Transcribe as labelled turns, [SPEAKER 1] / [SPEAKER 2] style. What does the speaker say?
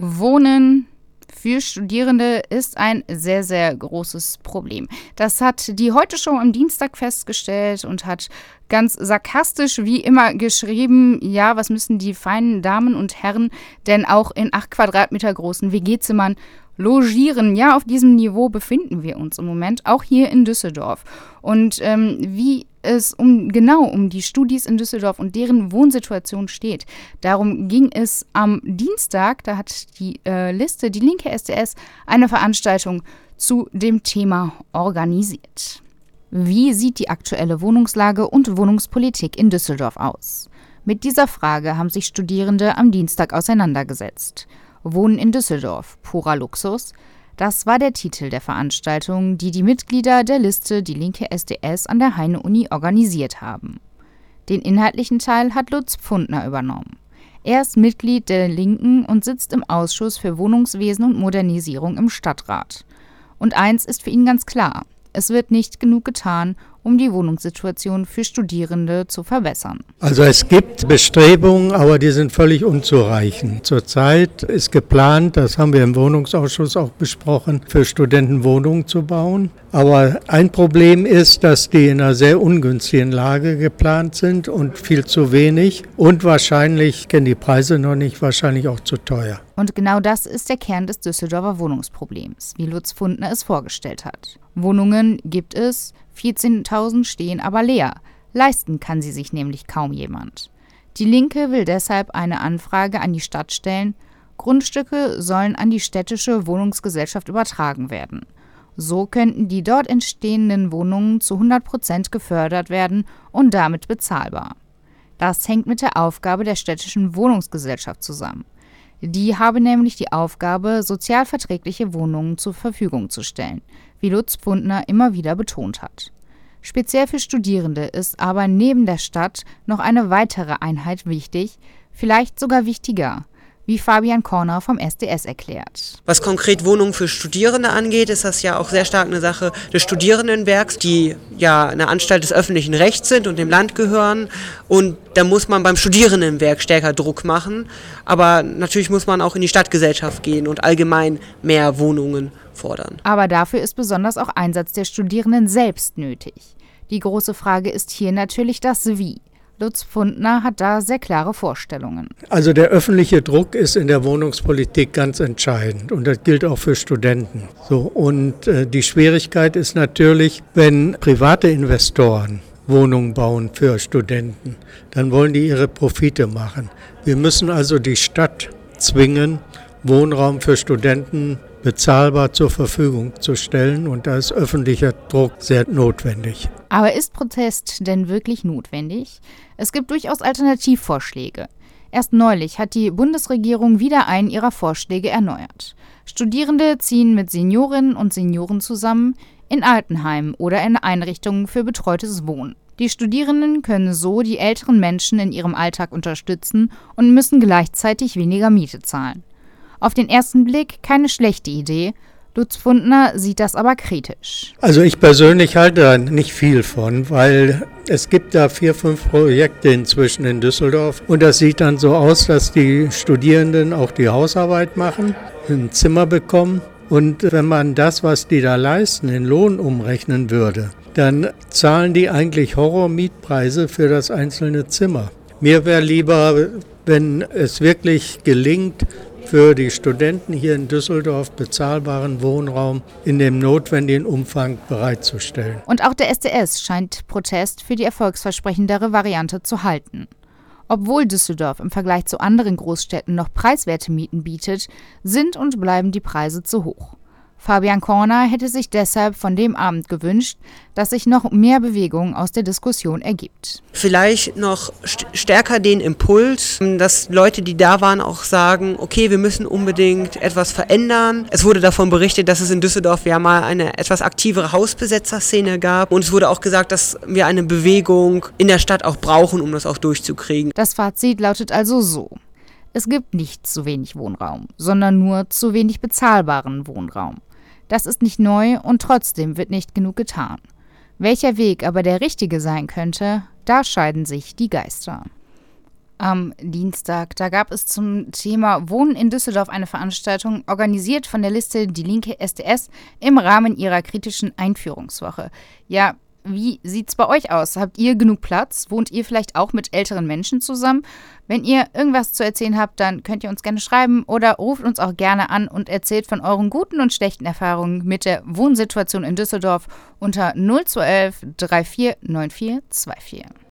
[SPEAKER 1] Wohnen für Studierende ist ein sehr, sehr großes Problem. Das hat die Heute-Show am Dienstag festgestellt und hat ganz sarkastisch wie immer geschrieben, ja, was müssen die feinen Damen und Herren denn auch in 8 Quadratmeter großen WG-Zimmern logieren? Ja, auf diesem Niveau befinden wir uns im Moment, auch hier in Düsseldorf. Und wie es um die Studis in Düsseldorf und deren Wohnsituation steht. Darum ging es am Dienstag, da hat die linke SDS eine Veranstaltung zu dem Thema organisiert. Wie sieht die aktuelle Wohnungslage und Wohnungspolitik in Düsseldorf aus? Mit dieser Frage haben sich Studierende am Dienstag auseinandergesetzt. Wohnen in Düsseldorf, purer Luxus? Das war der Titel der Veranstaltung, die die Mitglieder der Liste Die linke SDS an der Heine-Uni organisiert haben. Den inhaltlichen Teil hat Lutz Pfundner übernommen. Er ist Mitglied der Linken und sitzt im Ausschuss für Wohnungswesen und Modernisierung im Stadtrat. Und eins ist für ihn ganz klar: Es wird nicht genug getan, um die Wohnungssituation für Studierende zu verbessern.
[SPEAKER 2] Also es gibt Bestrebungen, aber die sind völlig unzureichend. Zurzeit ist geplant, das haben wir im Wohnungsausschuss auch besprochen, für Studenten Wohnungen zu bauen. Aber ein Problem ist, dass die in einer sehr ungünstigen Lage geplant sind und viel zu wenig. Und wahrscheinlich, kennen die Preise noch nicht, wahrscheinlich auch zu teuer.
[SPEAKER 1] Und genau das ist der Kern des Düsseldorfer Wohnungsproblems, wie Lutz Pfundner es vorgestellt hat. Wohnungen gibt es, 14.000 stehen aber leer. Leisten kann sie sich nämlich kaum jemand. Die Linke will deshalb eine Anfrage an die Stadt stellen. Grundstücke sollen an die städtische Wohnungsgesellschaft übertragen werden. So könnten die dort entstehenden Wohnungen zu 100% gefördert werden und damit bezahlbar. Das hängt mit der Aufgabe der städtischen Wohnungsgesellschaft zusammen. Die habe nämlich die Aufgabe, sozialverträgliche Wohnungen zur Verfügung zu stellen, wie Lutz Pfundner immer wieder betont hat. Speziell für Studierende ist aber neben der Stadt noch eine weitere Einheit wichtig, vielleicht sogar wichtiger, wie Fabian Korner vom SDS erklärt.
[SPEAKER 3] Was konkret Wohnungen für Studierende angeht, ist das ja auch sehr stark eine Sache des Studierendenwerks, die ja eine Anstalt des öffentlichen Rechts sind und dem Land gehören. Und da muss man beim Studierendenwerk stärker Druck machen. Aber natürlich muss man auch in die Stadtgesellschaft gehen und allgemein mehr Wohnungen fordern.
[SPEAKER 1] Aber dafür ist besonders auch Einsatz der Studierenden selbst nötig. Die große Frage ist hier natürlich das Wie. Lutz Pfundner hat da sehr klare Vorstellungen.
[SPEAKER 2] Also der öffentliche Druck ist in der Wohnungspolitik ganz entscheidend und das gilt auch für Studenten. Und die Schwierigkeit ist natürlich, wenn private Investoren Wohnungen bauen für Studenten, dann wollen die ihre Profite machen. Wir müssen also die Stadt zwingen, Wohnraum für Studenten bezahlbar zur Verfügung zu stellen und da ist öffentlicher Druck sehr notwendig.
[SPEAKER 1] Aber ist Protest denn wirklich notwendig? Es gibt durchaus Alternativvorschläge. Erst neulich hat die Bundesregierung wieder einen ihrer Vorschläge erneuert. Studierende ziehen mit Seniorinnen und Senioren zusammen in Altenheimen oder in Einrichtungen für betreutes Wohnen. Die Studierenden können so die älteren Menschen in ihrem Alltag unterstützen und müssen gleichzeitig weniger Miete zahlen. Auf den ersten Blick keine schlechte Idee. Lutz Pfundner sieht das aber kritisch.
[SPEAKER 2] Also ich persönlich halte da nicht viel von, weil es gibt da 4, 5 Projekte inzwischen in Düsseldorf und das sieht dann so aus, dass die Studierenden auch die Hausarbeit machen, ein Zimmer bekommen und wenn man das, was die da leisten, in Lohn umrechnen würde, dann zahlen die eigentlich Horrormietpreise für das einzelne Zimmer. Mir wäre lieber, wenn es wirklich gelingt, für die Studenten hier in Düsseldorf bezahlbaren Wohnraum in dem notwendigen Umfang bereitzustellen.
[SPEAKER 1] Und auch der SDS scheint Protest für die erfolgsversprechendere Variante zu halten. Obwohl Düsseldorf im Vergleich zu anderen Großstädten noch preiswerte Mieten bietet, sind und bleiben die Preise zu hoch. Fabian Korner hätte sich deshalb von dem Abend gewünscht, dass sich noch mehr Bewegung aus der Diskussion ergibt.
[SPEAKER 3] Vielleicht noch stärker den Impuls, dass Leute, die da waren, auch sagen, okay, wir müssen unbedingt etwas verändern. Es wurde davon berichtet, dass es in Düsseldorf ja mal eine etwas aktivere Hausbesetzerszene gab. Und es wurde auch gesagt, dass wir eine Bewegung in der Stadt auch brauchen, um das auch durchzukriegen.
[SPEAKER 1] Das Fazit lautet also so: Es gibt nicht zu wenig Wohnraum, sondern nur zu wenig bezahlbaren Wohnraum. Das ist nicht neu und trotzdem wird nicht genug getan. Welcher Weg aber der richtige sein könnte, da scheiden sich die Geister. am Dienstag. Da gab es zum Thema Wohnen in Düsseldorf eine Veranstaltung, organisiert von der Liste Die Linke SDS im Rahmen ihrer kritischen Einführungswoche. Ja, wie sieht's bei euch aus? Habt ihr genug Platz? Wohnt ihr vielleicht auch mit älteren Menschen zusammen? Wenn ihr irgendwas zu erzählen habt, dann könnt ihr uns gerne schreiben oder ruft uns auch gerne an und erzählt von euren guten und schlechten Erfahrungen mit der Wohnsituation in Düsseldorf unter 0211 349424.